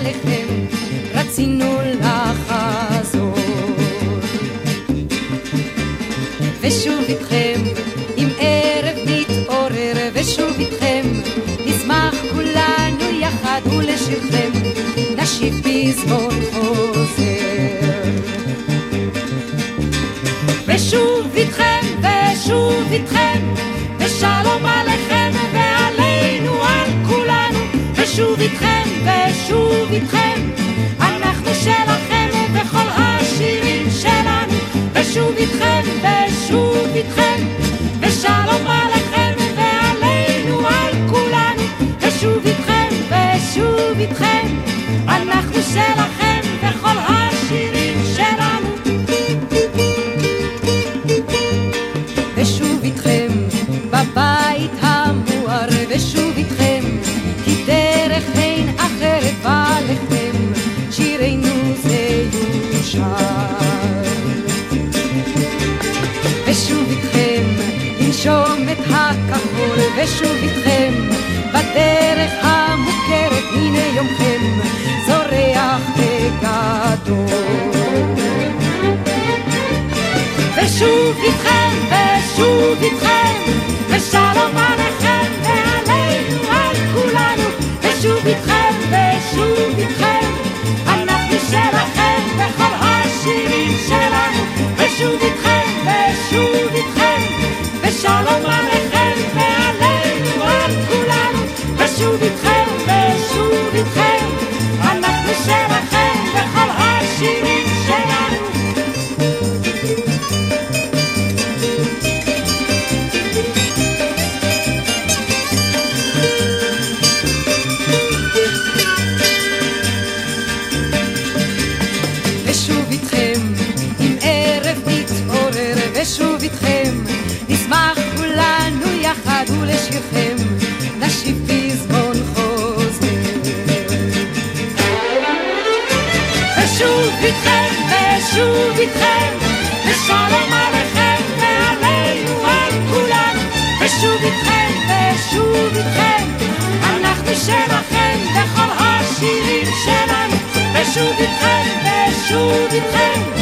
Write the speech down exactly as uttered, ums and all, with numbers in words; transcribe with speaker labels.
Speaker 1: עליכם רצינו לחזור ושוב איתכם עם ערב נתעורר ושוב איתכם נשמח כולנו יחד ולשירכם נשיב פזמון חוזר ושוב איתכם ושוב איתכם ושלום עליכם ועלינו על כולנו ושוב איתכם ושוב איתכם אנחנו שלכם בכל השירים שלנו ושוב איתכם ושוב איתכם ושלום עליכם ועלינו על כולנו ושוב איתכם ושוב איתכם אנחנו שלכם בכל השירים שלנו ושוב איתכם בבית המואר ושוב איתכם כי דרך אין אחרת בעליכם שירנו זה יושר ושוב איתכם לנשום את הכחול ושוב איתכם בדרך המוכרת הנה יומכם זורח בגדול ושוב איתכם ושוב איתכם ושלום עליכם ועלינו על כולנו ושוב איתכם ושוב איתכם אנחנו שלכם בכל השירים שלנו ושוב איתכם ושוב איתכם ושלום עליכם ועלינו על כולנו ושוב איתכם ושוב איתכם אנחנו שלכם בכל השירים שלנו ושוב איתכם עם ערב נתעורר ושוב איתכם נשמח כולנו יחד ולשירכם נשיב פזמון חוזר ושוב איתכם ושוב איתכם ושלום עליכם ועלינו על כולנו ושוב איתכם ושוב איתכם אנחנו שלכם בכל השירים שלנו ושוב איתכם ושוב איתכם